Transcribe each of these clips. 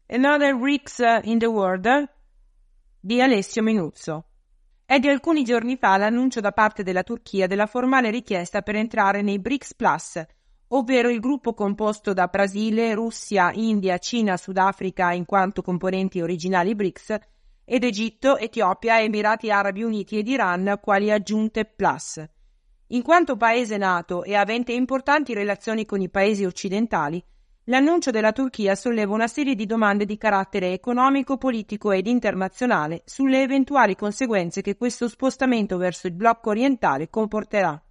Another BRICS in the World di Alessio Menuzzo. È di alcuni giorni fa l'annuncio da parte della Turchia della formale richiesta per entrare nei BRICS Plus, ovvero il gruppo composto da Brasile, Russia, India, Cina, Sudafrica in quanto componenti originali BRICS ed Egitto, Etiopia, Emirati Arabi Uniti ed Iran quali aggiunte Plus. In quanto paese nato e avente importanti relazioni con i paesi occidentali, l'annuncio della Turchia solleva una serie di domande di carattere economico, politico ed internazionale sulle eventuali conseguenze che questo spostamento verso il blocco orientale comporterà.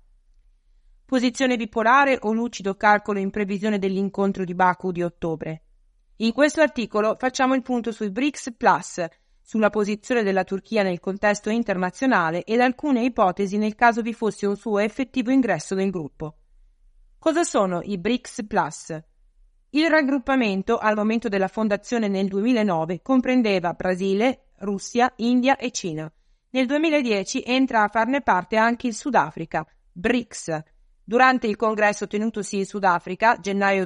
Posizione bipolare o lucido calcolo in previsione dell'incontro di Baku di ottobre? In questo articolo facciamo il punto sui BRICS Plus, sulla posizione della Turchia nel contesto internazionale ed alcune ipotesi nel caso vi fosse un suo effettivo ingresso nel gruppo. Cosa sono i BRICS Plus? Il raggruppamento, al momento della fondazione nel 2009, comprendeva Brasile, Russia, India e Cina. Nel 2010 entra a farne parte anche il Sudafrica, BRICS. Durante il congresso tenutosi in Sudafrica, gennaio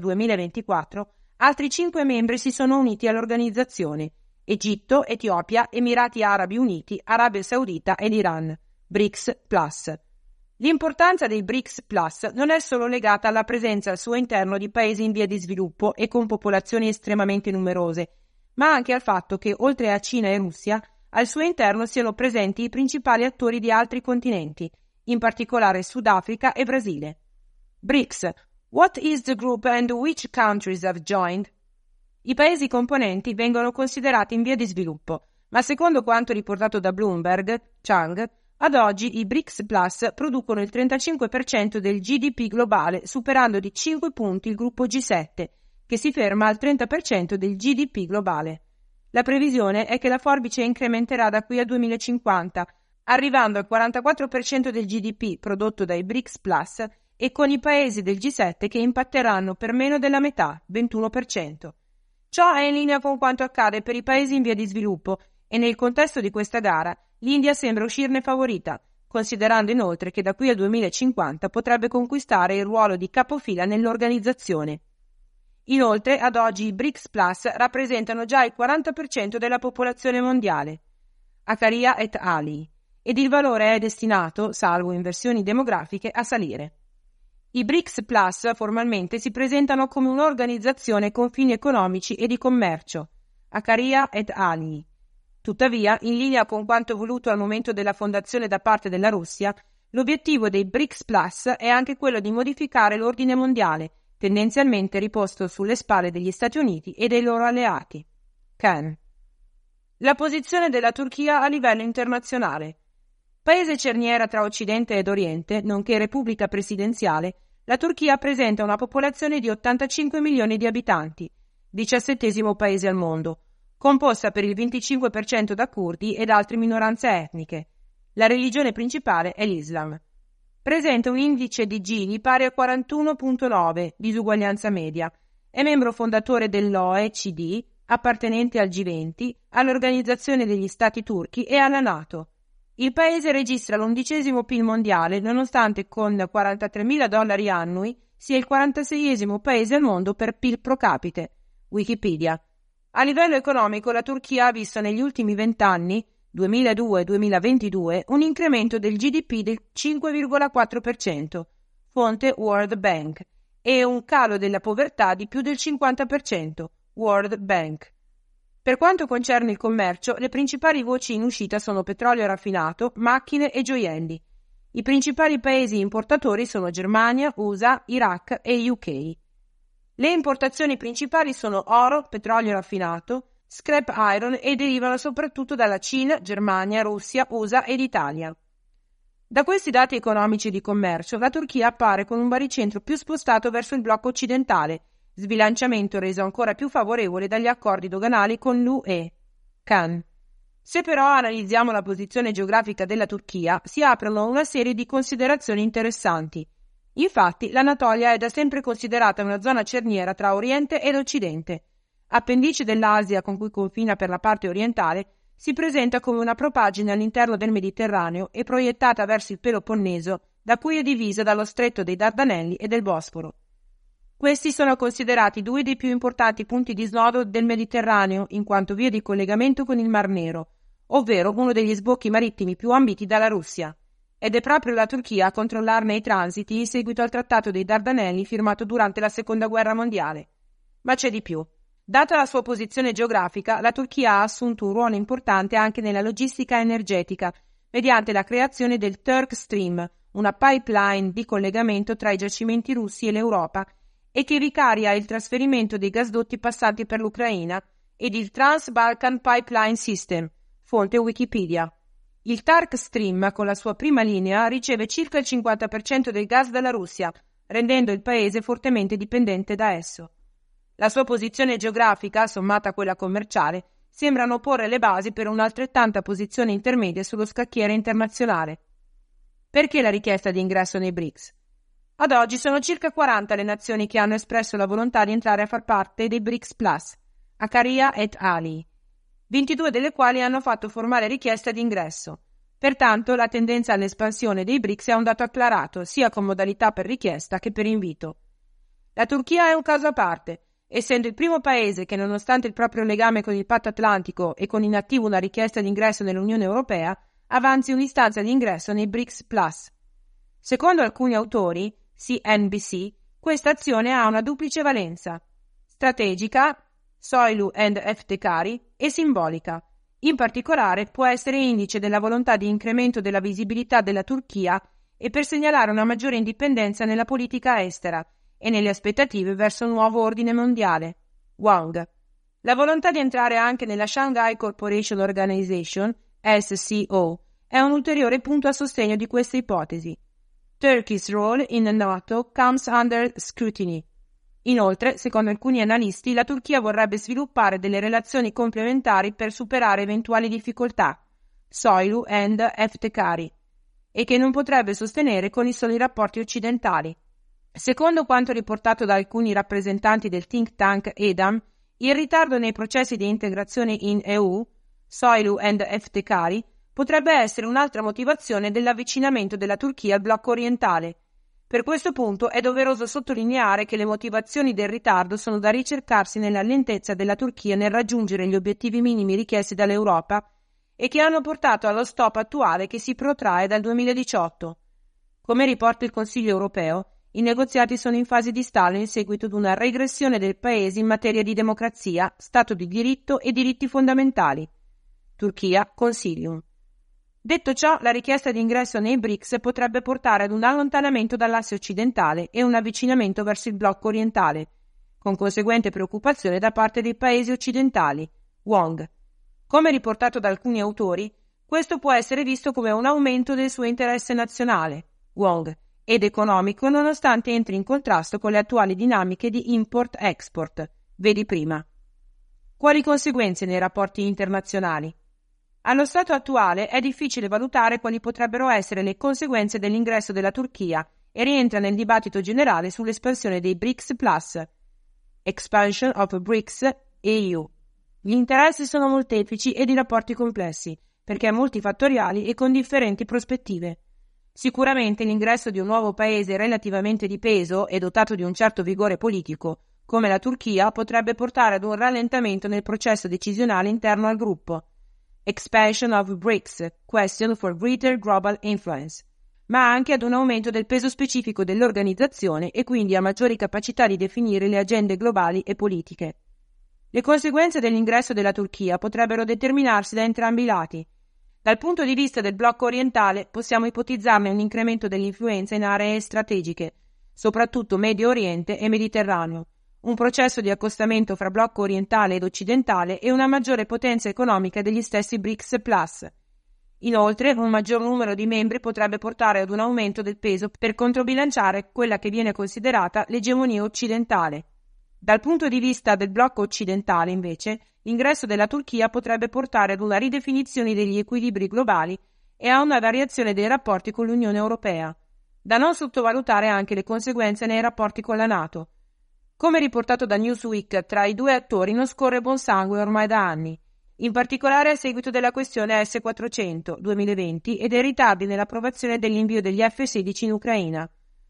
2024, altri 5 membri si sono uniti all'organizzazione: Egitto, Etiopia, Emirati Arabi Uniti, Arabia Saudita ed Iran. BRICS Plus. L'importanza dei BRICS Plus non è solo legata alla presenza al suo interno di paesi in via di sviluppo e con popolazioni estremamente numerose, ma anche al fatto che, oltre a Cina e Russia, al suo interno siano presenti i principali attori di altri continenti, in particolare Sudafrica e Brasile. BRICS. What is the group and which countries have joined? I paesi componenti vengono considerati in via di sviluppo, ma secondo quanto riportato da Bloomberg, Chang, ad oggi i BRICS Plus producono il 35% del GDP globale, superando di 5 punti il gruppo G7, che si ferma al 30% del GDP globale. La previsione è che la forbice incrementerà da qui al 2050, arrivando al 44% del GDP prodotto dai BRICS Plus e con i paesi del G7 che impatteranno per meno della metà, 21%. Ciò è in linea con quanto accade per i paesi in via di sviluppo e nel contesto di questa gara l'India sembra uscirne favorita, considerando inoltre che da qui al 2050 potrebbe conquistare il ruolo di capofila nell'organizzazione. Inoltre, ad oggi i BRICS Plus rappresentano già il 40% della popolazione mondiale. Accaria et al. Ed il valore è destinato, salvo inversioni demografiche, a salire. I BRICS Plus formalmente si presentano come un'organizzazione con fini economici e di commercio. Accaria et al. Tuttavia, in linea con quanto voluto al momento della fondazione da parte della Russia, l'obiettivo dei BRICS Plus è anche quello di modificare l'ordine mondiale, tendenzialmente riposto sulle spalle degli Stati Uniti e dei loro alleati. Can. La posizione della Turchia a livello internazionale. Paese cerniera tra Occidente ed Oriente, nonché Repubblica presidenziale, la Turchia presenta una popolazione di 85 milioni di abitanti, 17° paese al mondo, composta per il 25% da curdi ed altre minoranze etniche. La religione principale è l'Islam. Presenta un indice di Gini pari a 41,9, disuguaglianza media. È membro fondatore dell'OECD, appartenente al G20, all'Organizzazione degli Stati Turchi e alla NATO. Il paese registra l'11° PIL mondiale, nonostante con $43.000 annui sia il 46° paese al mondo per PIL pro capite. Wikipedia. A livello economico la Turchia ha visto negli ultimi 20 anni, 2002-2022, un incremento del GDP del 5,4%, fonte World Bank, e un calo della povertà di più del 50%, World Bank. Per quanto concerne il commercio, le principali voci in uscita sono petrolio raffinato, macchine e gioielli. I principali paesi importatori sono Germania, USA, Iraq e UK. Le importazioni principali sono oro, petrolio raffinato, scrap iron e derivano soprattutto dalla Cina, Germania, Russia, USA ed Italia. Da questi dati economici di commercio, la Turchia appare con un baricentro più spostato verso il blocco occidentale, sbilanciamento reso ancora più favorevole dagli accordi doganali con l'UE. Can. Se però analizziamo la posizione geografica della Turchia, si aprono una serie di considerazioni interessanti. Infatti, l'Anatolia è da sempre considerata una zona cerniera tra Oriente ed Occidente. Appendice dell'Asia con cui confina per la parte orientale, si presenta come una propagine all'interno del Mediterraneo e proiettata verso il Peloponneso, da cui è divisa dallo stretto dei Dardanelli e del Bosforo. Questi sono considerati due dei più importanti punti di snodo del Mediterraneo in quanto via di collegamento con il Mar Nero, ovvero uno degli sbocchi marittimi più ambiti dalla Russia. Ed è proprio la Turchia a controllarne i transiti in seguito al Trattato dei Dardanelli firmato durante la Seconda Guerra Mondiale. Ma c'è di più. Data la sua posizione geografica, la Turchia ha assunto un ruolo importante anche nella logistica energetica, mediante la creazione del Turk Stream, una pipeline di collegamento tra i giacimenti russi e l'Europa, e che vicaria il trasferimento dei gasdotti passanti per l'Ucraina, ed il Trans-Balkan Pipeline System, fonte Wikipedia. Il Turk Stream, con la sua prima linea, riceve circa il 50% del gas dalla Russia, rendendo il paese fortemente dipendente da esso. La sua posizione geografica, sommata a quella commerciale, sembrano porre le basi per un'altrettanta posizione intermedia sullo scacchiere internazionale. Perché la richiesta di ingresso nei BRICS? Ad oggi sono circa 40 le nazioni che hanno espresso la volontà di entrare a far parte dei BRICS Plus, Accaria et Ali, 22 delle quali hanno fatto formale richiesta di ingresso. Pertanto, la tendenza all'espansione dei BRICS è un dato acclarato, sia con modalità per richiesta che per invito. La Turchia è un caso a parte, essendo il primo paese che, nonostante il proprio legame con il Patto Atlantico e con in attivo una richiesta di ingresso nell'Unione Europea, avanzi un'istanza di ingresso nei BRICS Plus. Secondo alcuni autori, CNBC, questa azione ha una duplice valenza: strategica, Soylu and Eftekari, e simbolica. In particolare, può essere indice della volontà di incremento della visibilità della Turchia e per segnalare una maggiore indipendenza nella politica estera e nelle aspettative verso un nuovo ordine mondiale. Wang. La volontà di entrare anche nella Shanghai Cooperation Organization, SCO, è un ulteriore punto a sostegno di questa ipotesi. Turkey's role in NATO comes under scrutiny. Inoltre, secondo alcuni analisti, la Turchia vorrebbe sviluppare delle relazioni complementari per superare eventuali difficoltà, Soylu and Eftekari, e che non potrebbe sostenere con i soli rapporti occidentali. Secondo quanto riportato da alcuni rappresentanti del think tank EDAM, il ritardo nei processi di integrazione in EU, Soylu and Eftekari, potrebbe essere un'altra motivazione dell'avvicinamento della Turchia al blocco orientale. Per questo punto è doveroso sottolineare che le motivazioni del ritardo sono da ricercarsi nella lentezza della Turchia nel raggiungere gli obiettivi minimi richiesti dall'Europa e che hanno portato allo stop attuale che si protrae dal 2018. Come riporta il Consiglio europeo, i negoziati sono in fase di stallo in seguito ad una regressione del paese in materia di democrazia, Stato di diritto e diritti fondamentali. Turchia, Consilium. Detto ciò, la richiesta di ingresso nei BRICS potrebbe portare ad un allontanamento dall'asse occidentale e un avvicinamento verso il blocco orientale, con conseguente preoccupazione da parte dei paesi occidentali. Wong. Come riportato da alcuni autori, questo può essere visto come un aumento del suo interesse nazionale, Wong, ed economico nonostante entri in contrasto con le attuali dinamiche di import-export. Vedi prima. Quali conseguenze nei rapporti internazionali? Allo stato attuale è difficile valutare quali potrebbero essere le conseguenze dell'ingresso della Turchia e rientra nel dibattito generale sull'espansione dei BRICS Plus, Expansion of BRICS EU. Gli interessi sono molteplici ed i rapporti complessi, perché multifattoriali e con differenti prospettive. Sicuramente l'ingresso di un nuovo paese relativamente di peso e dotato di un certo vigore politico, come la Turchia, potrebbe portare ad un rallentamento nel processo decisionale interno al gruppo. Expansion of BRICS, question for greater global influence, ma anche ad un aumento del peso specifico dell'organizzazione e quindi a maggiori capacità di definire le agende globali e politiche. Le conseguenze dell'ingresso della Turchia potrebbero determinarsi da entrambi i lati. Dal punto di vista del blocco orientale possiamo ipotizzarne un incremento dell'influenza in aree strategiche, soprattutto Medio Oriente e Mediterraneo, un processo di accostamento fra blocco orientale ed occidentale e una maggiore potenza economica degli stessi BRICS Plus. Inoltre, un maggior numero di membri potrebbe portare ad un aumento del peso per controbilanciare quella che viene considerata l'egemonia occidentale. Dal punto di vista del blocco occidentale, invece, l'ingresso della Turchia potrebbe portare ad una ridefinizione degli equilibri globali e a una variazione dei rapporti con l'Unione Europea. Da non sottovalutare anche le conseguenze nei rapporti con la NATO. Come riportato da Newsweek, tra i due attori non scorre buon sangue ormai da anni, in particolare a seguito della questione S-400 2020 e dei ritardi nell'approvazione dell'invio degli F-16 in Ucraina.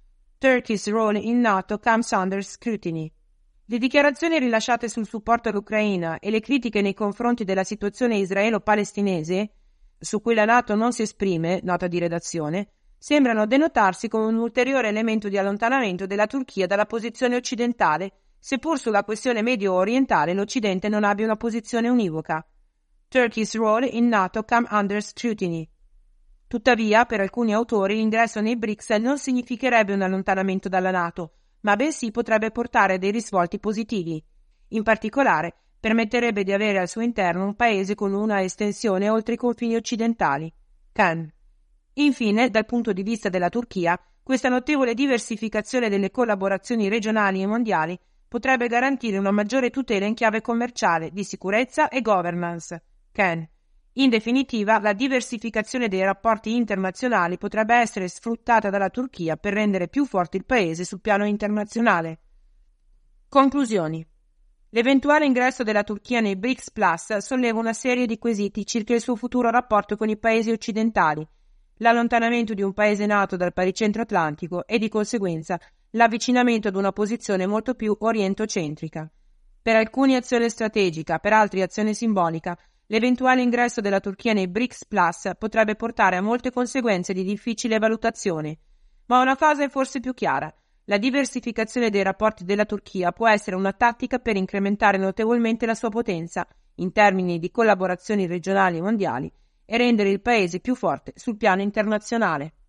Turkey's role in NATO comes under scrutiny. Le dichiarazioni rilasciate sul supporto all'Ucraina e le critiche nei confronti della situazione israelo-palestinese, su cui la NATO non si esprime, nota di redazione, sembrano denotarsi come un ulteriore elemento di allontanamento della Turchia dalla posizione occidentale, seppur sulla questione medio-orientale l'Occidente non abbia una posizione univoca. Turkey's role in NATO come under scrutiny. Tuttavia, per alcuni autori, l'ingresso nei BRICS non significherebbe un allontanamento dalla NATO, ma bensì potrebbe portare dei risvolti positivi. In particolare, permetterebbe di avere al suo interno un paese con una estensione oltre i confini occidentali. Khan. Infine, dal punto di vista della Turchia, questa notevole diversificazione delle collaborazioni regionali e mondiali potrebbe garantire una maggiore tutela in chiave commerciale, di sicurezza e governance. Khan. In definitiva, la diversificazione dei rapporti internazionali potrebbe essere sfruttata dalla Turchia per rendere più forte il paese sul piano internazionale. Conclusioni. L'eventuale ingresso della Turchia nei BRICS Plus solleva una serie di quesiti circa il suo futuro rapporto con i paesi occidentali, l'allontanamento di un paese nato dal baricentro atlantico e, di conseguenza, l'avvicinamento ad una posizione molto più orientocentrica. Per alcuni azione strategica, per altri azione simbolica, l'eventuale ingresso della Turchia nei BRICS Plus potrebbe portare a molte conseguenze di difficile valutazione. Ma una cosa è forse più chiara: la diversificazione dei rapporti della Turchia può essere una tattica per incrementare notevolmente la sua potenza, in termini di collaborazioni regionali e mondiali, e rendere il paese più forte sul piano internazionale.